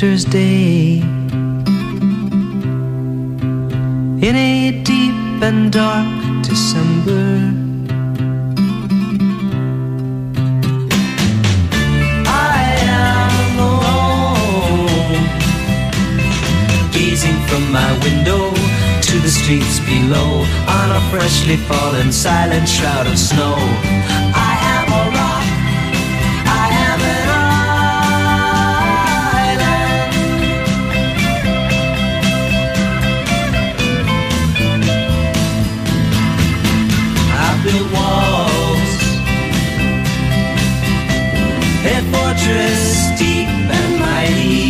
winter's day. In a deep and dark December, I am alone, gazing from my window to the streets below, on a freshly fallen silent shroud of snow. I am a rock, I am an island. I built walls, a fortress deep and mighty,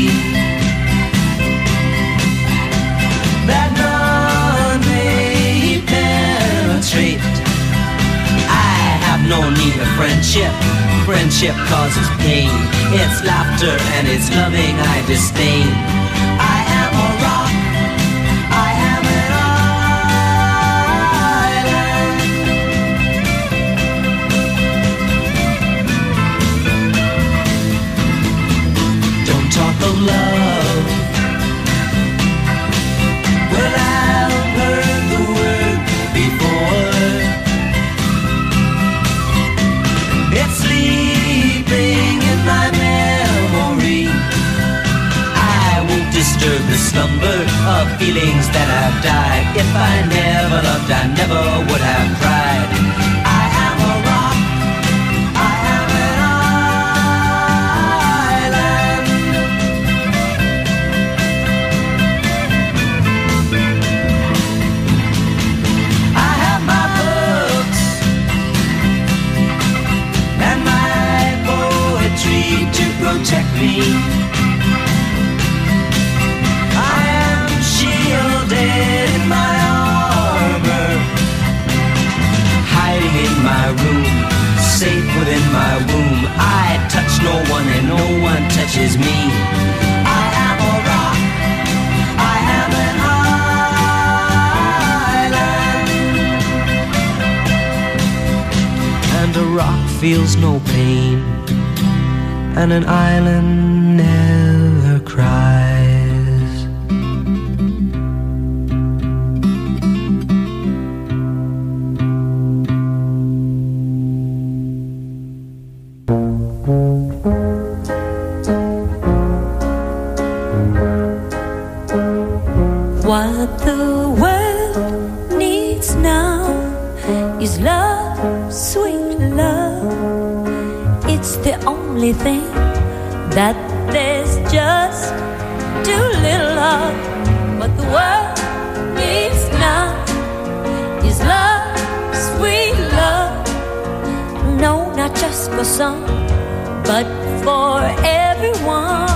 that none may penetrate. I have no need of friendship. Friendship causes pain. It's laughter and it's loving I disdain. I am a rock, I am an island. Don't talk of love. Well, I've heard the word before. It's sleeping in my memory. I won't disturb the slumber of feelings that have died. If I never loved, I never would have cried. I am a rock, I am an island. I have my books and my poetry to protect me. I am shielded in my armor, hiding in my room, safe within my womb. I touch no one and no one touches me. I am a rock, I am an island. And a rock feels no pain, and an island never cries. What the world needs now is love, sweet love. It's the only thing that there's just too little of. What the world needs now is love, sweet love. No, not just for some, but for everyone.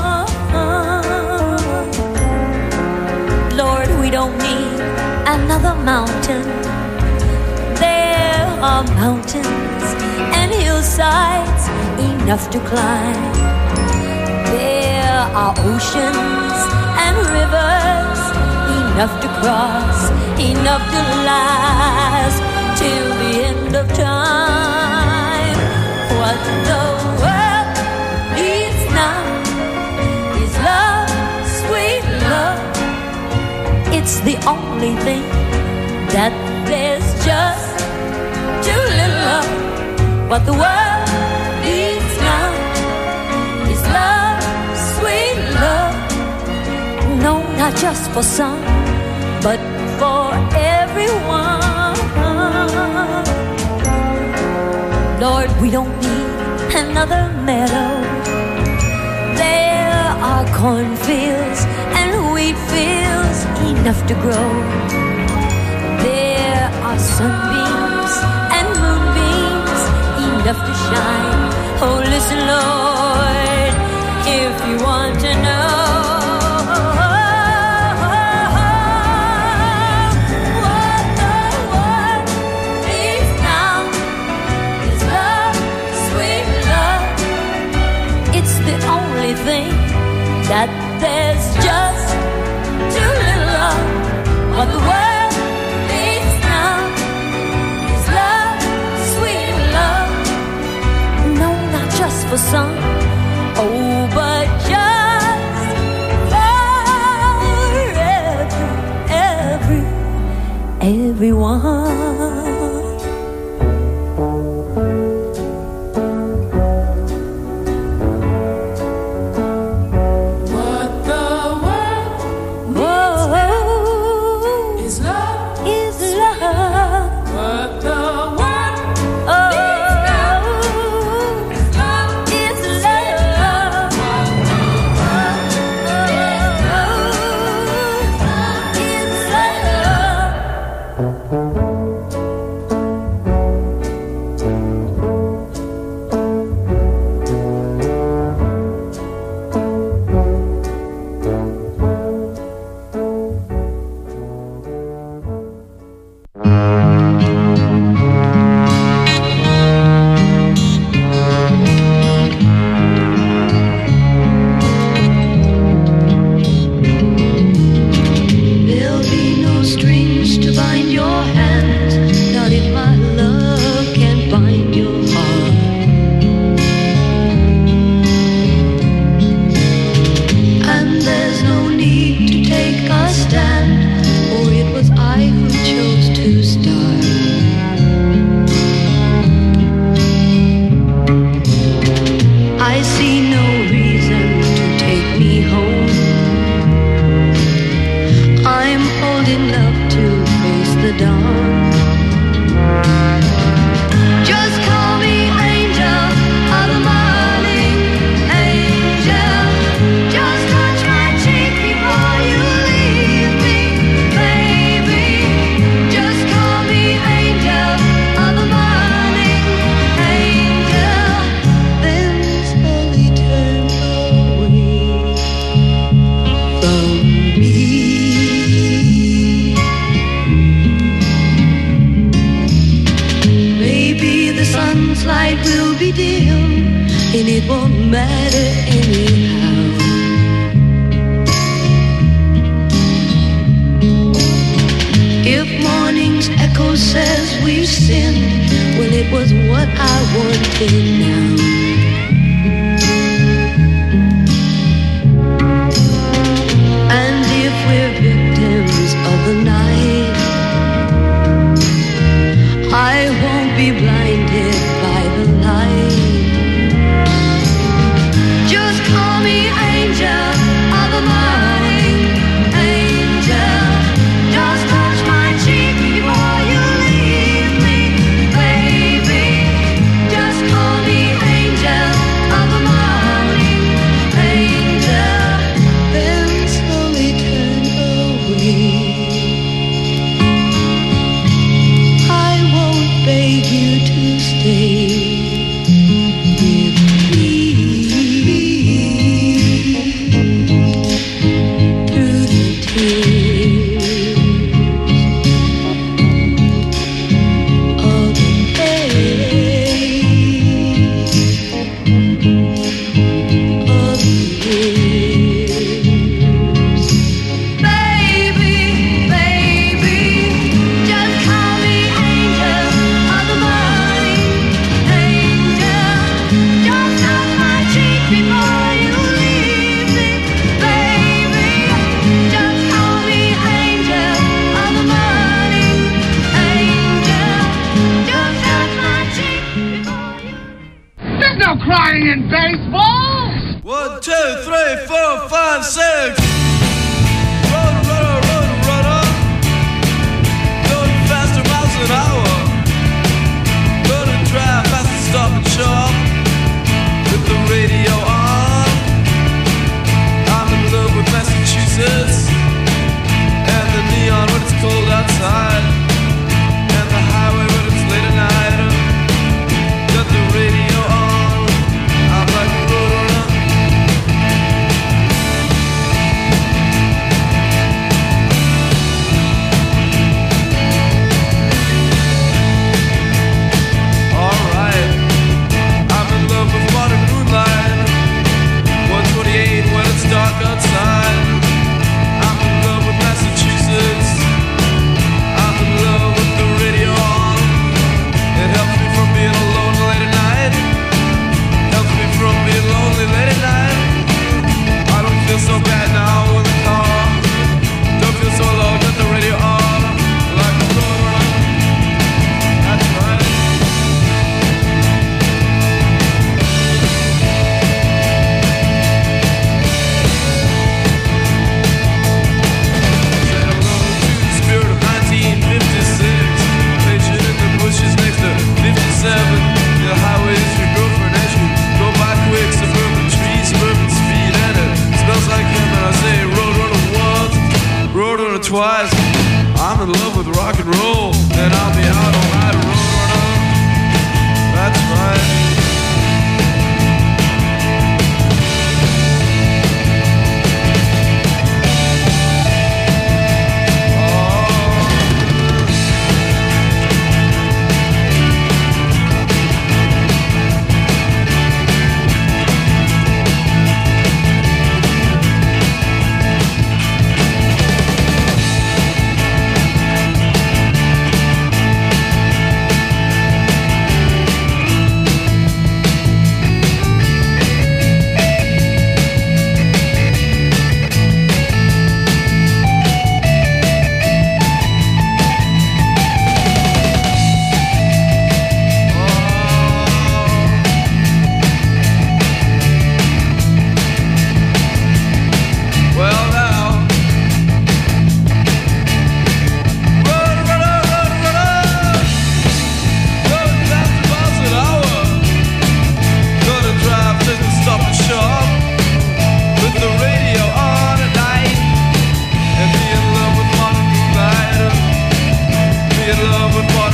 Lord, we don't need another mountain. There are mountains and hillsides enough to climb. There are oceans and rivers enough to cross, enough to last till the end of time. What the world needs now is love, sweet love. It's the only thing that there's just too little of. What the world needs now is love, sweet love. No, not just for some, but for everyone. Lord, we don't need another meadow. There are cornfields and wheat fields enough to grow. There are sunbeams and moonbeams enough to shine. Oh, listen, Lord, if you want to know. What the world needs now is love, sweet love. It's the only thing that there's just too little of. What the world needs now is love, sweet love. No, not just for some, oh, but just everyone.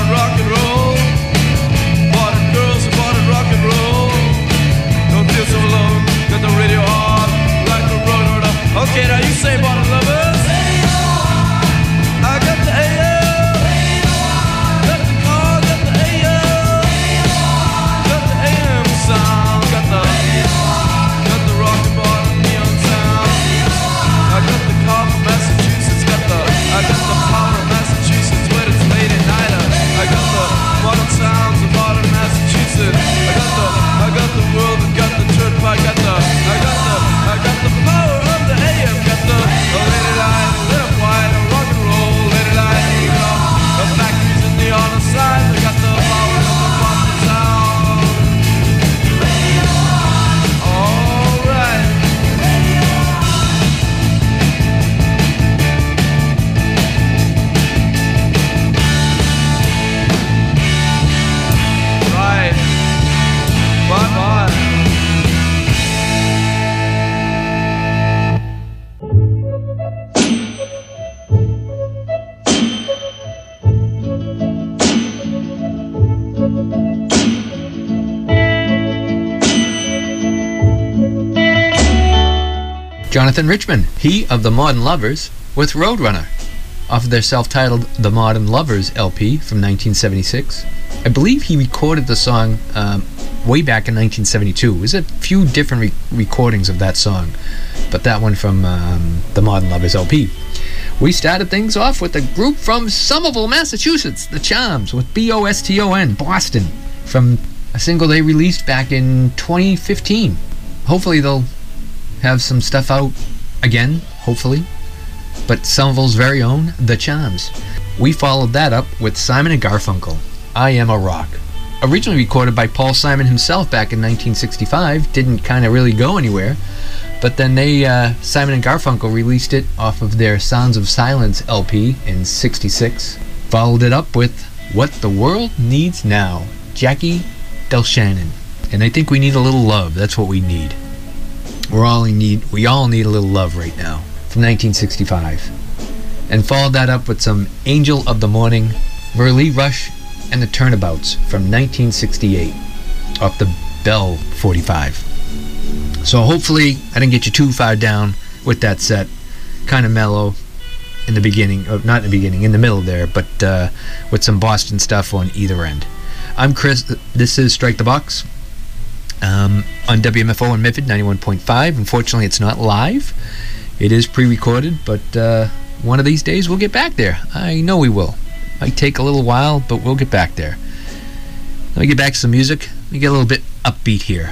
wanted rock and roll. Wanted girls who wanted rock and roll. Don't feel so alone, got the radio on, like the road. Okay, now you say wanted lovers. I got the AM, got the car, got the AM, got the AM sound, got the rock and roll neon sound. I got the car from Massachusetts, I got the power of Massachusetts when it's late at night. I got the modern sounds of modern Massachusetts. I got the world, I got the church, I got the power of the AM, got the lady line, lit up wide, rock and roll, lady line, even off the factories in the other side. I got the power of the Boston sound. All right. Right. Bye-bye. Jonathan Richman, he of the Modern Lovers, with Roadrunner, off of their self-titled The Modern Lovers LP from 1976. I believe he recorded the song way back in 1972. There's a few different recordings of that song, but that one from the Modern Lovers LP. We started things off with a group from Somerville, Massachusetts, The Charms, with Boston, Boston, from a single they released back in 2015. Hopefully they'll have some stuff out again, hopefully. But Somerville's very own, The Charms. We followed that up with Simon & Garfunkel, I Am a Rock. Originally recorded by Paul Simon himself back in 1965, didn't kind of really go anywhere, but then Simon & Garfunkel released it off of their Sounds of Silence LP in 66. Followed it up with What the World Needs Now, Jackie DelShannon. And I think we need a little love, that's what we need. We all need a little love right now, from 1965. And followed that up with some Angel of the Morning, Merle Rush and the Turnabouts from 1968, off the Bell 45. So hopefully I didn't get you too far down with that set. Kind of mellow in the beginning, not in the beginning, in the middle there, but with some Boston stuff on either end. I'm Chris, this is Strike the Box. On WMFO in Medford 91.5. Unfortunately, it's not live. It is pre-recorded, but one of these days we'll get back there. I know we will. Might take a little while, but we'll get back there. Let me get back to some music. Let me get a little bit upbeat here.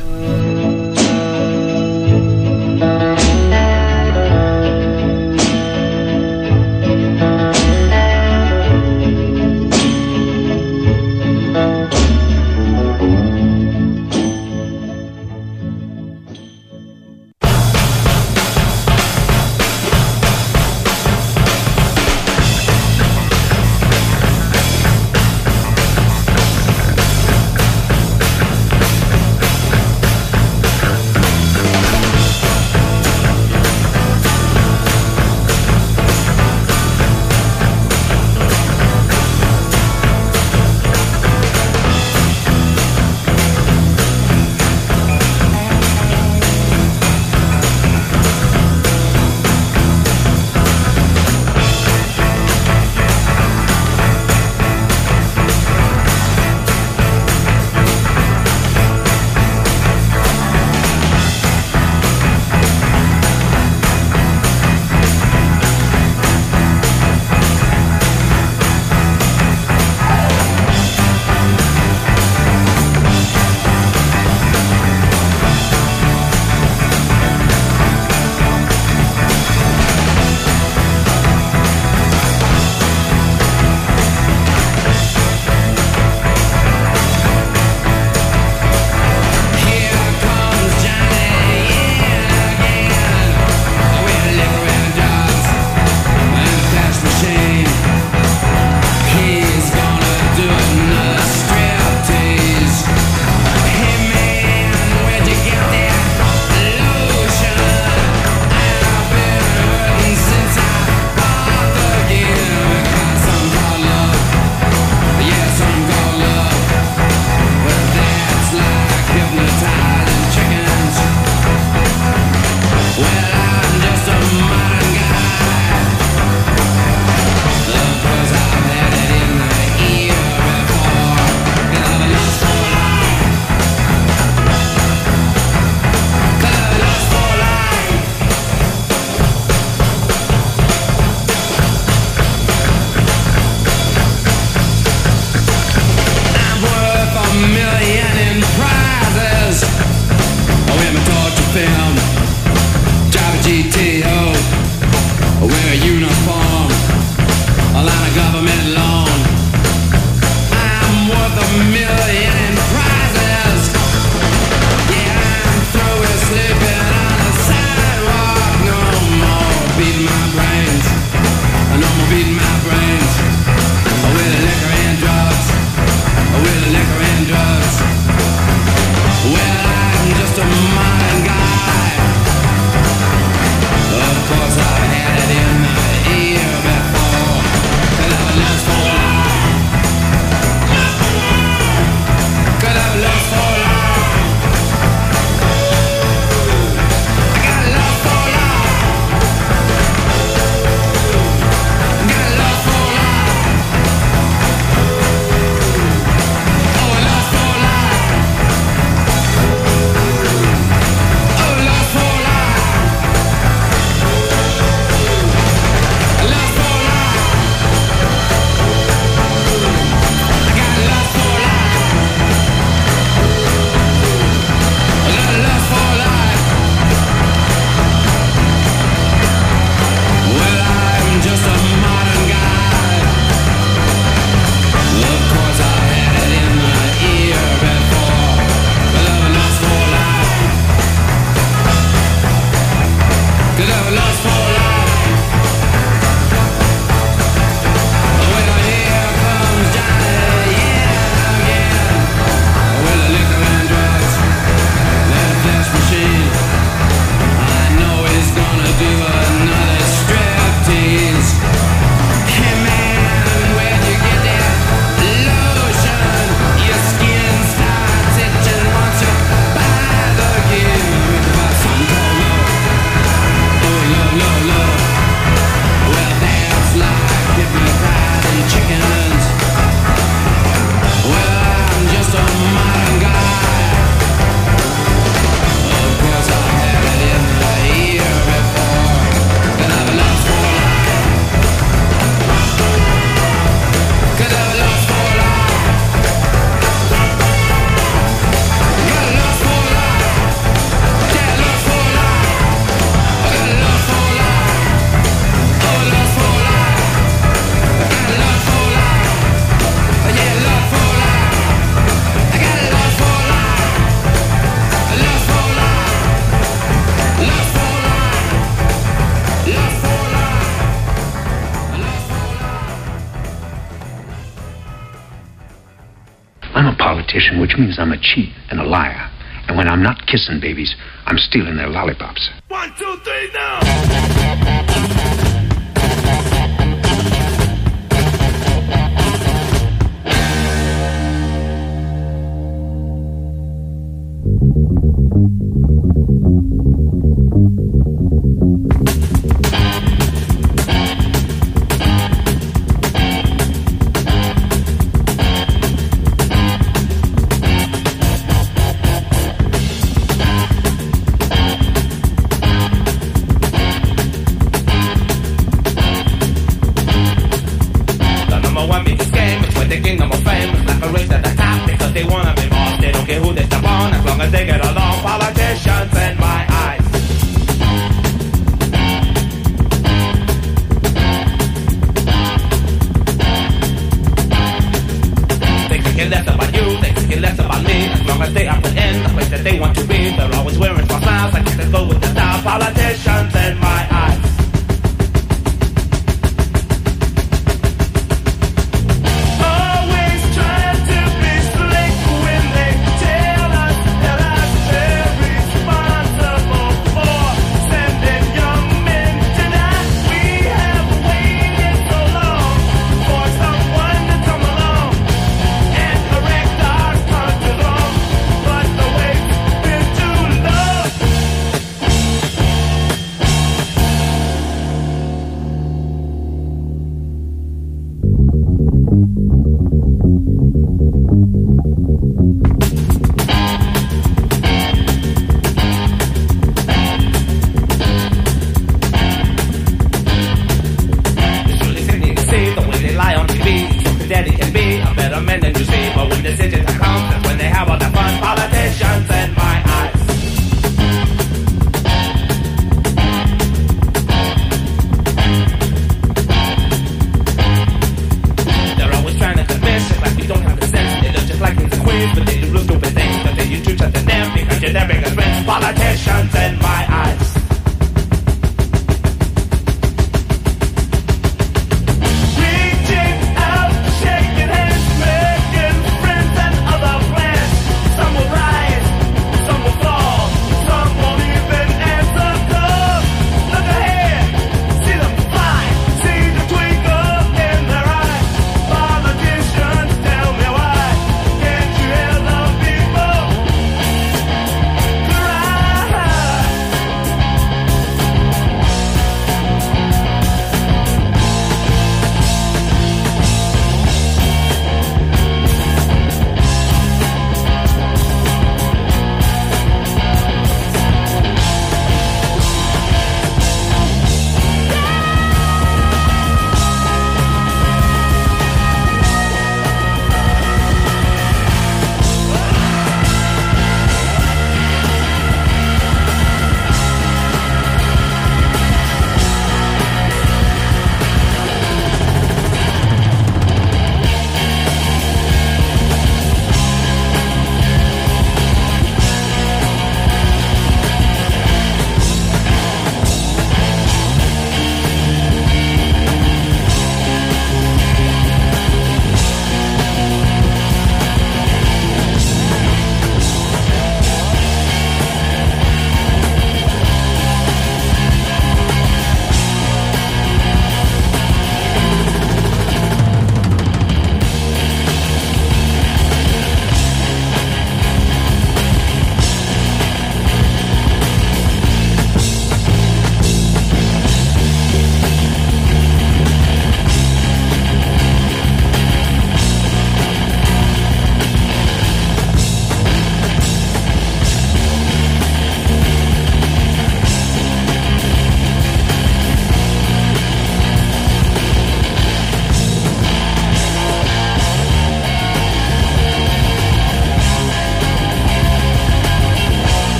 a politician, which means I'm a cheat and a liar. And when I'm not kissing babies, I'm stealing their lollipops. 1, 2, 3, now!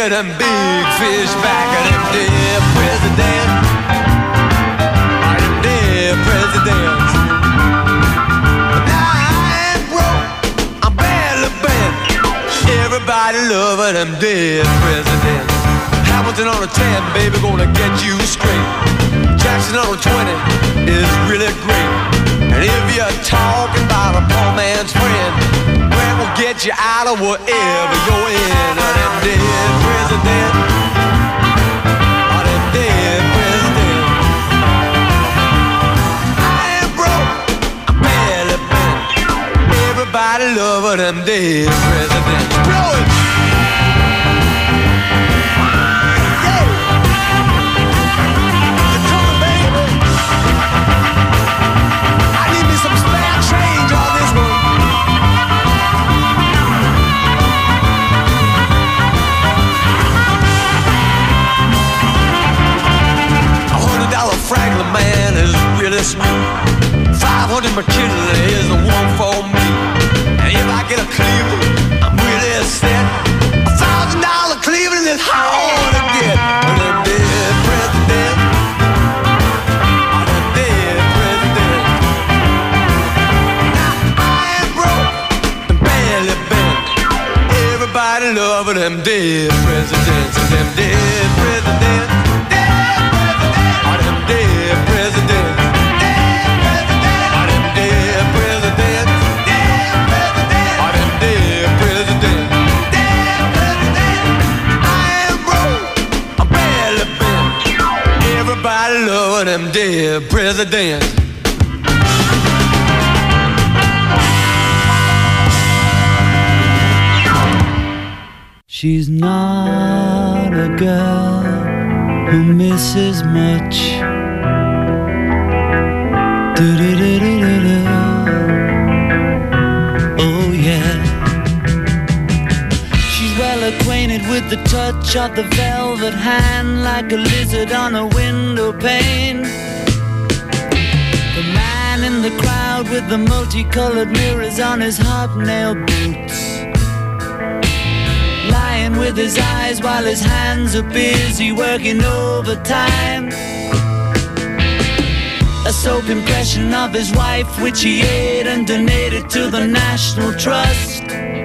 at them big fish back at them dead presidents. Them dead presidents. Now I ain't broke, I'm badly bent. Everybody loving them dead presidents. Hamilton on a 10, baby, gonna get you straight. Jackson on a 20 is really great. And if you're talking about a poor man's friend, Grant will get you out of whatever you're in. Or them dead president. Or them dead president. I ain't broke, I'm barely bent. Everybody loving them dead presidents. Blow it! Franklin man is really smooth. 500 McKinley is the one for me. And if I get a Cleveland, I'm really set. $1,000 Cleveland is hard to get. But them dead president. Oh, them dead president. Now I ain't broke, I'm barely bent. Everybody loving them dead presidents. And them dead presidents. Dead president, dead president, are them dead president, dead president, are them dead president, dead president. I am broke, I'm barely bent. Everybody loving them dead presidents. She's not a girl who misses much. Oh yeah. She's well acquainted with the touch of the velvet hand, like a lizard on a window pane. The man in the crowd with the multicolored mirrors on his hobnail boots, lying with his eyes while his hands are busy working overtime. A soap impression of his wife, which he ate and donated to the National Trust.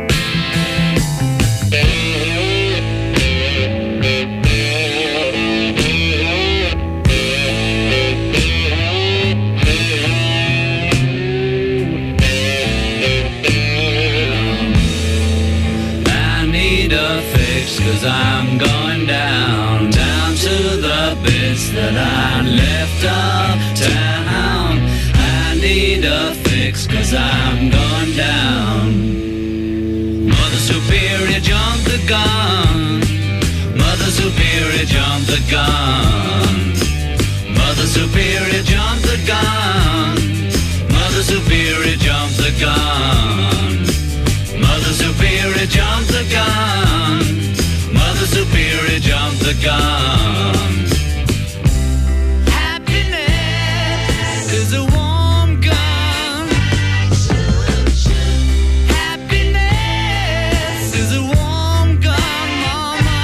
I need a fix, 'cause I'm going down, down to the bits that I left uptown. I need a fix, 'cause I'm going down. Mother Superior, jump the gun. Mother Superior, jump the gun. Mother Superior, jump the gun. Mother Superior, jump the gun. Mother Superior, jump the gun. Mother Superior, jump the gun. Happiness is a warm gun. Happiness is a warm gun, mama.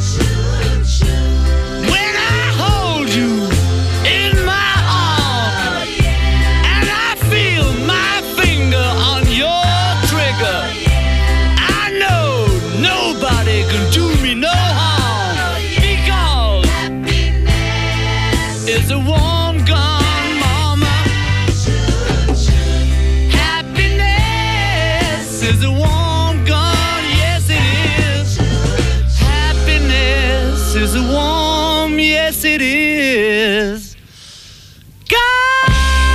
When I hold you in my arms and I feel my finger on your trigger, I know nobody can do me no harm, because it's a warm gun, mama. Happiness is a warm gun, yes it is. Happiness is a warm, yes it is. God.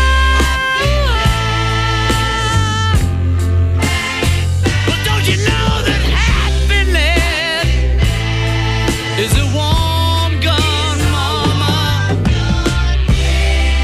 But don't you know that happiness is a warm gun, mama?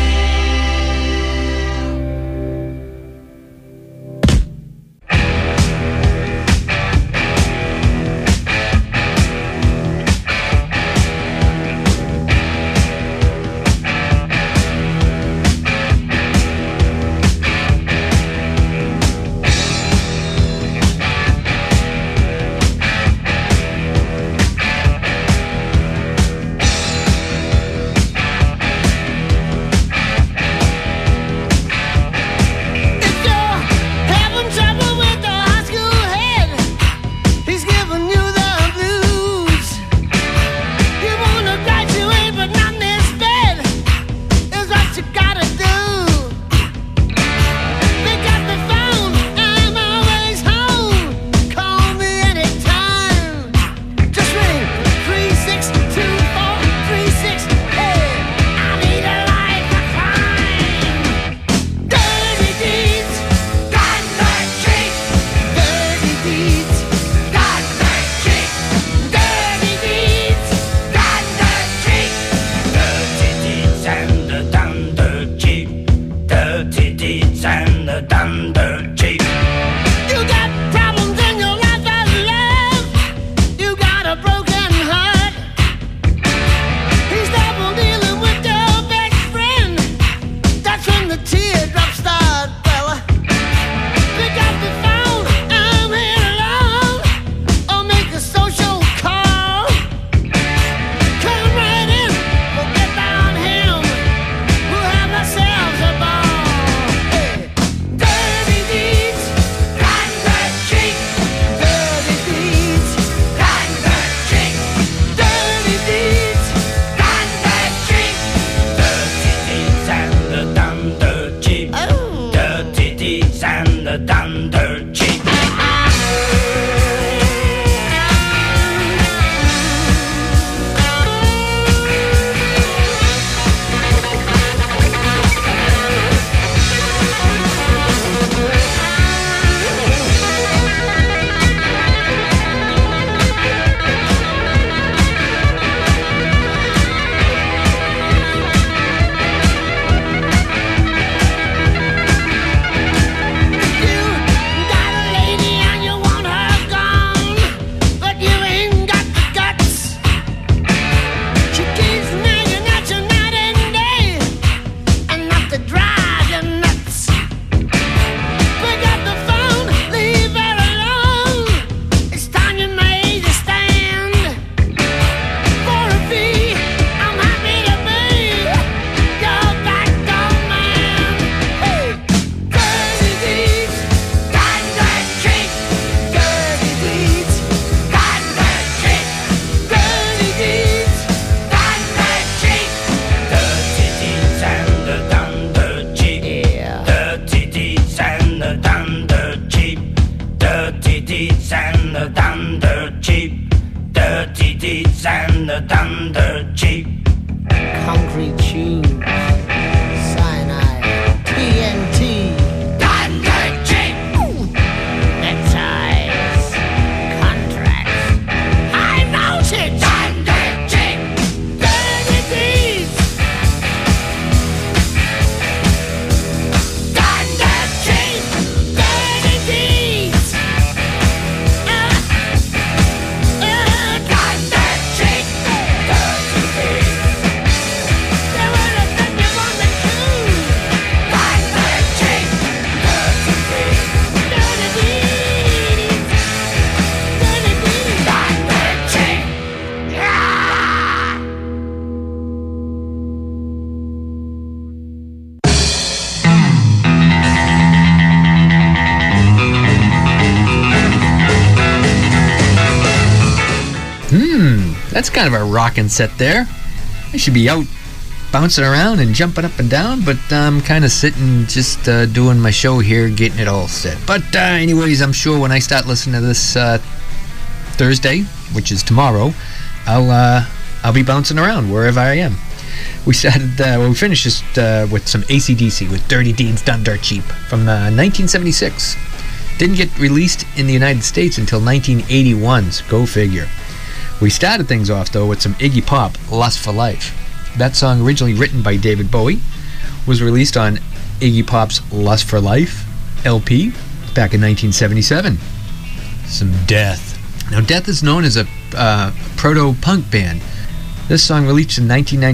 That's kind of a rockin' set there. I should be out bouncing around and jumping up and down, but I'm kind of sitting just doing my show here, getting it all set. But anyways, I'm sure when I start listening to this Thursday, which is tomorrow, I'll be bouncing around wherever I am. We finished just with some AC/DC with Dirty Deeds Done Dirt Cheap from 1976. Didn't get released in the United States until 1981's. Go figure. We started things off though with some Iggy Pop, Lust for Life. That song, originally written by David Bowie, was released on Iggy Pop's Lust for Life LP back in 1977. Some Death. Now, Death is known as a proto-punk band. This song, released in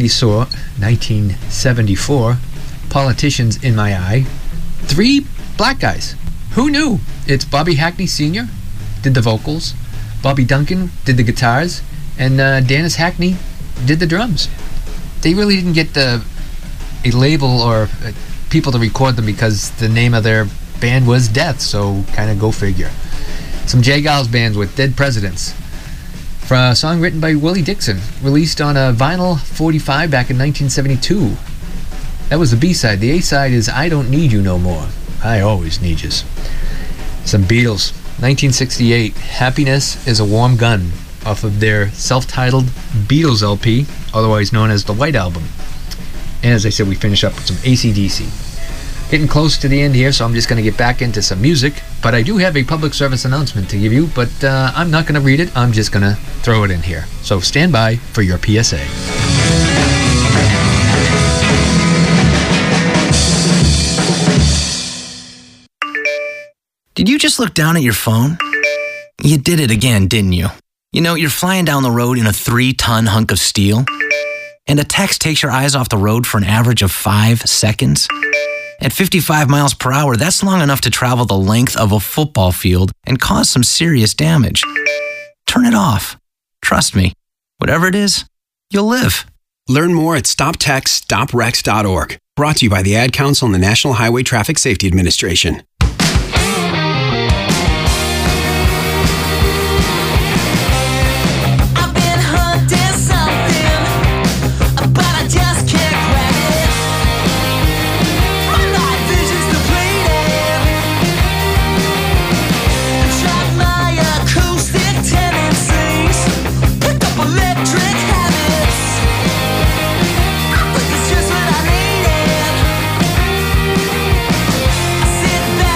1974, Politicians in My Eye. 3 black guys. Who knew? It's Bobby Hackney Sr. did the vocals, Bobby Duncan did the guitars, and Dennis Hackney did the drums. They really didn't get a label or people to record them because the name of their band was Death, so kind of go figure. Some J. Giles bands with Dead Presidents. For a song written by Willie Dixon, released on a vinyl 45 back in 1972. That was the B-side. The A-side is I Don't Need You No More. I Always Need Yous. Some Beatles. 1968, Happiness is a Warm Gun, off of their self-titled Beatles LP, otherwise known as the White Album. And as I said, we finish up with some AC/DC. Getting close to the end here, so I'm just going to get back into some music, but I do have a public service announcement to give you, but I'm not going to read it, I'm just going to throw it in here. So stand by for your PSA. Did you just look down at your phone? You did it again, didn't you? You know, you're flying down the road in a 3-ton hunk of steel, and a text takes your eyes off the road for an average of 5 seconds. At 55 miles per hour, that's long enough to travel the length of a football field and cause some serious damage. Turn it off. Trust me, whatever it is, you'll live. Learn more at StopTextStopWrecks.org. Brought to you by the Ad Council and the National Highway Traffic Safety Administration. Back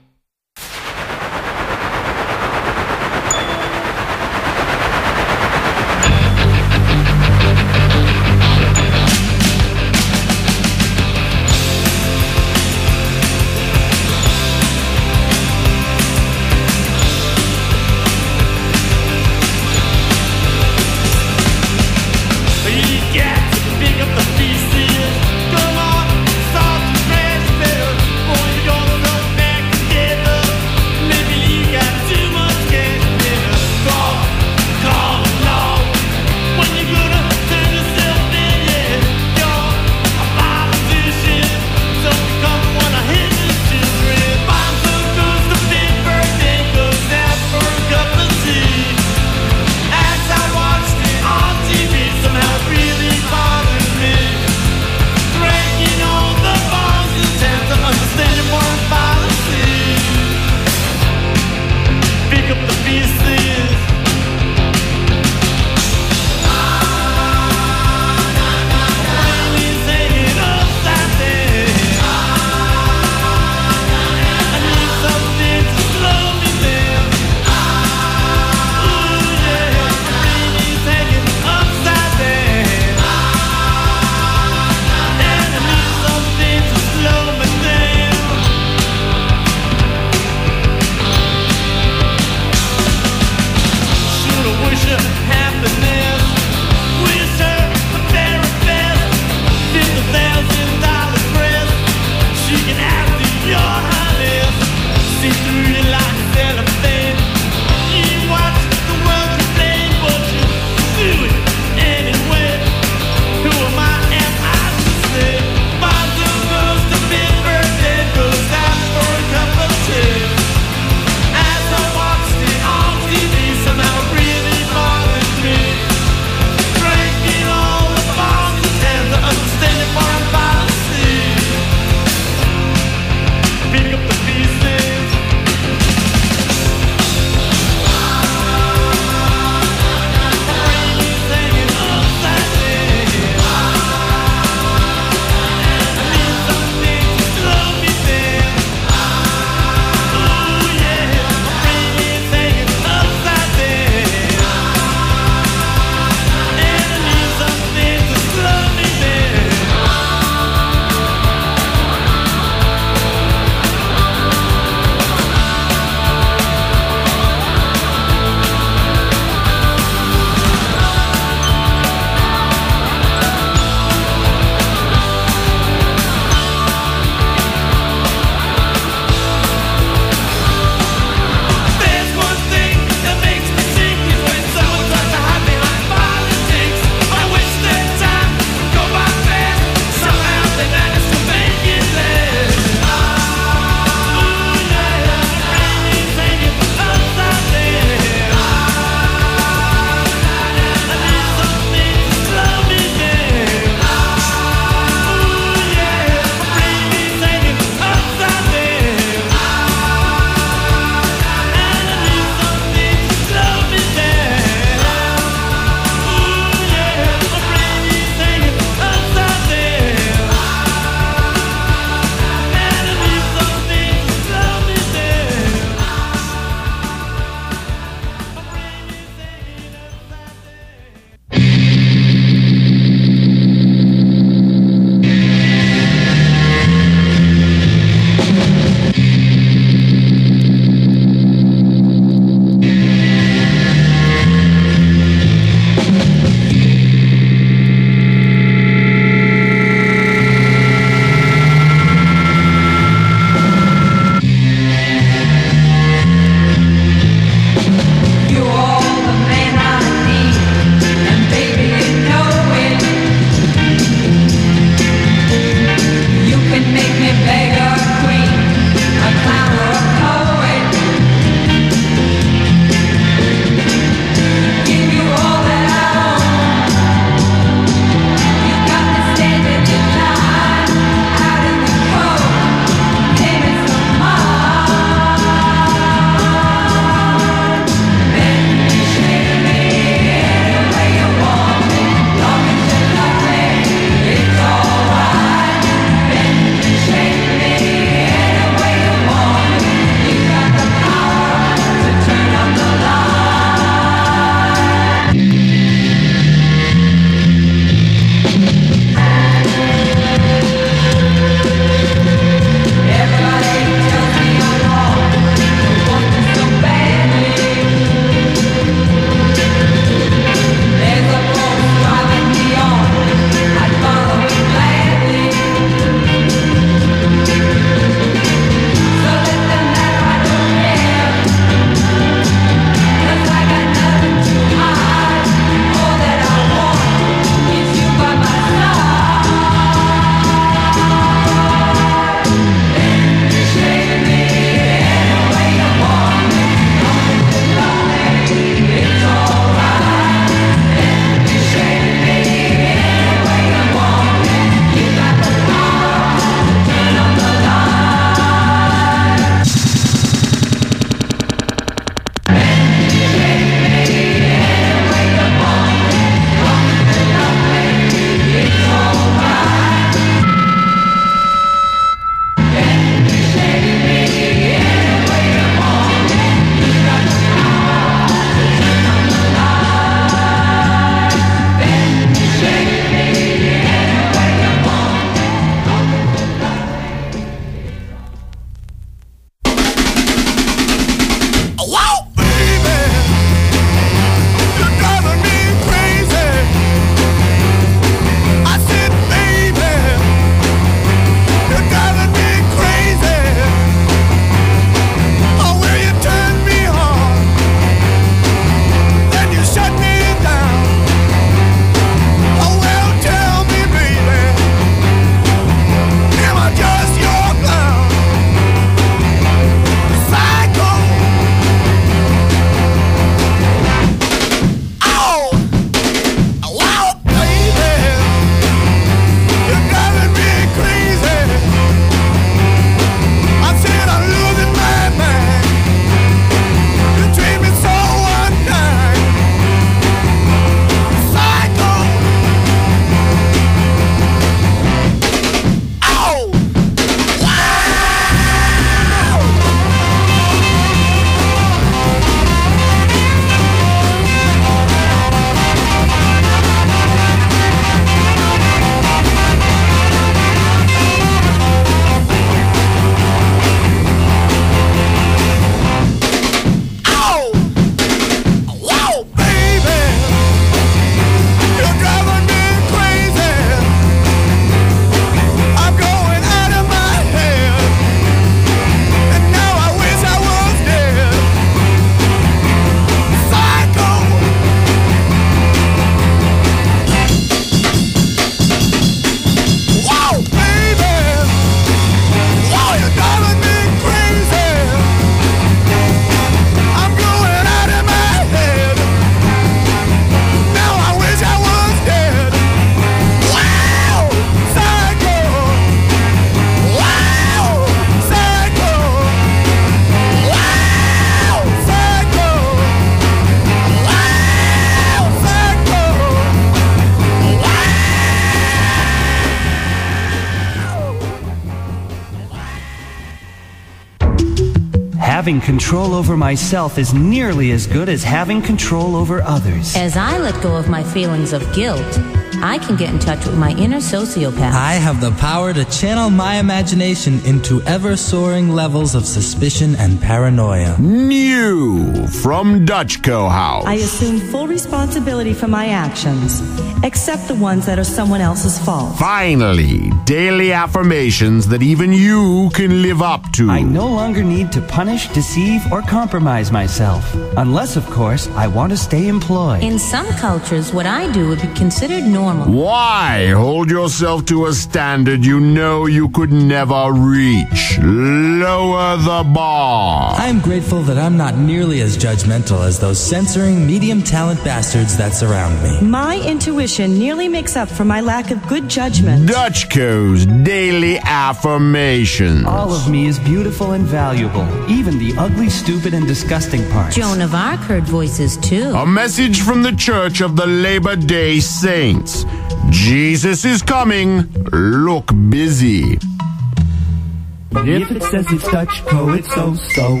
having control over myself is nearly as good as having control over others. As I let go of my feelings of guilt, I can get in touch with my inner sociopath. I have the power to channel my imagination into ever-soaring levels of suspicion and paranoia. New from Dutchco House. I assume full responsibility for my actions, except the ones that are someone else's fault. Finally, daily affirmations that even you can live up to. I no longer need to punish, deceive, or compromise myself. Unless, of course, I want to stay employed. In some cultures, what I do would be considered normal. Why hold yourself to a standard you know you could never reach? Lower the bar. I'm grateful that I'm not nearly as judgmental as those censoring medium talent bastards that surround me. My intuition nearly makes up for my lack of good judgment. Dutchco's daily affirmations. All of me is beautiful and valuable, even the ugly, stupid, and disgusting parts. Joan of Arc heard voices too. A message from the Church of the Labor Day Saints. Jesus is coming. Look busy. If it says it's Dutchco, it's so.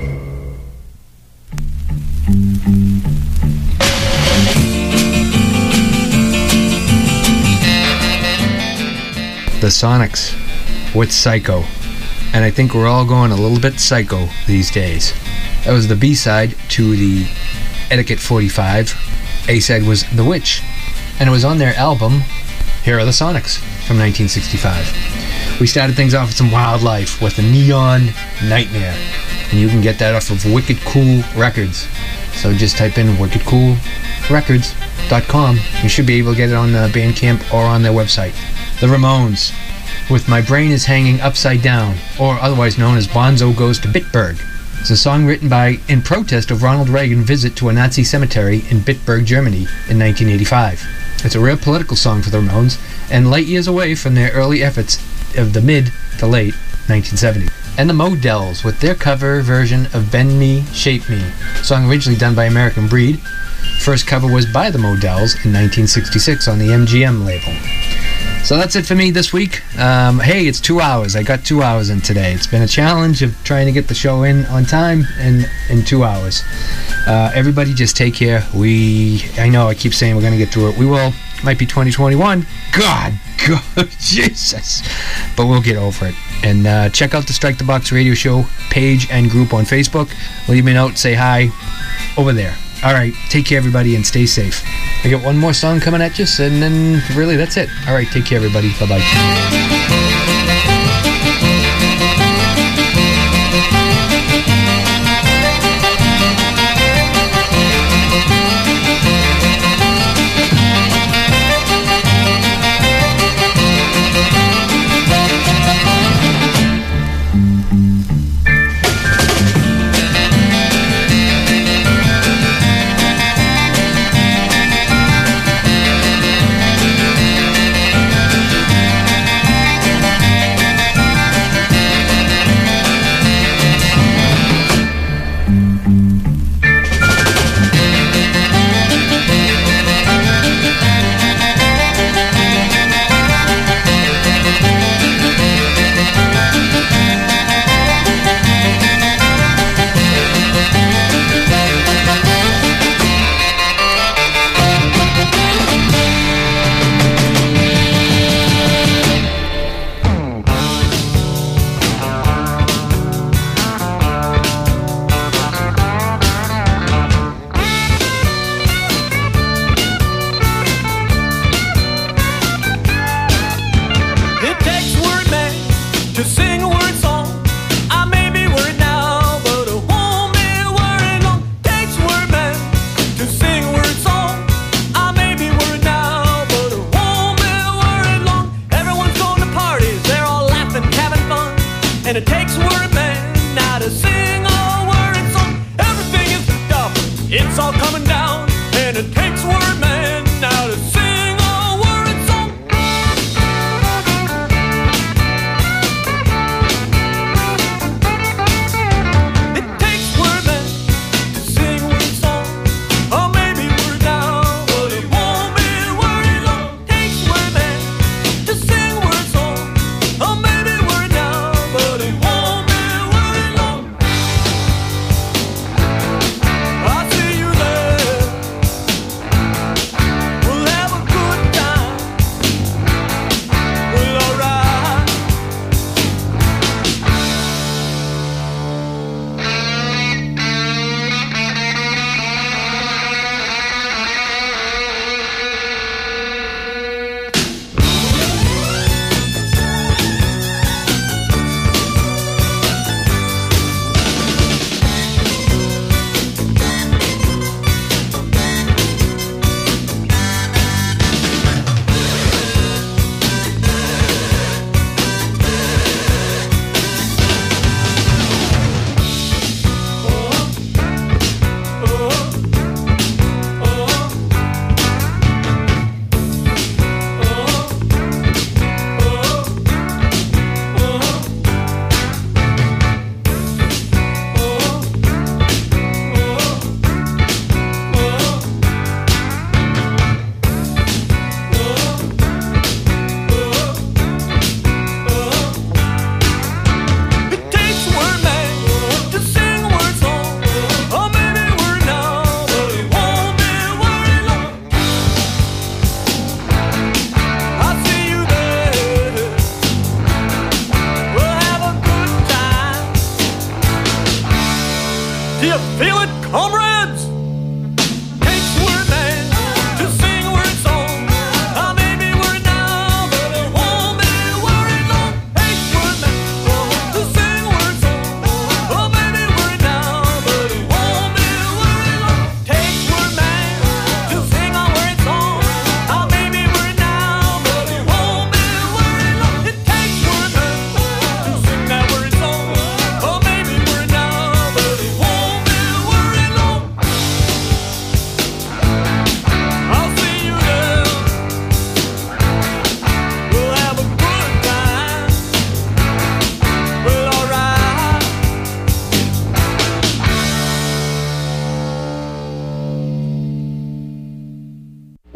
The Sonics with Psycho. And I think we're all going a little bit psycho these days. That was the B-side to the Etiquette 45. A-side was The Witch. And it was on their album, Here Are the Sonics, from 1965. We started things off with some Wildlife with a Neon Nightmare. And you can get that off of Wicked Cool Records. So just type in wickedcoolrecords.com. You should be able to get it on Bandcamp or on their website. The Ramones with My Brain is Hanging Upside Down, or otherwise known as Bonzo Goes to Bitburg. It's a song written in protest of Ronald Reagan's visit to a Nazi cemetery in Bitburg, Germany in 1985. It's a real political song for the Ramones, and light years away from their early efforts of the mid to late 1970s. And the Models with their cover version of Bend Me, Shape Me, a song originally done by American Breed. First cover was by the Models in 1966 on the MGM label. So that's it for me this week. Hey, it's 2 hours. I got 2 hours in today. It's been a challenge of trying to get the show in on time and in 2 hours. Everybody just take care. I know I keep saying we're going to get through it. We will. Might be 2021. God, Jesus. But we'll get over it. And check out the Strike the Box Radio Show page and group on Facebook. Leave me a note. Say hi over there. All right, take care, everybody, and stay safe. I got one more song coming at you, and then really that's it. All right, take care, everybody. Bye-bye.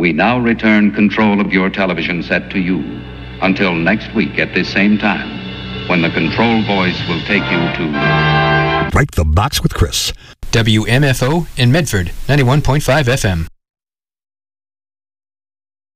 We now return control of your television set to you. Until next week at this same time, when the control voice will take you to... Break the Box with Chris. WMFO in Medford, 91.5 FM.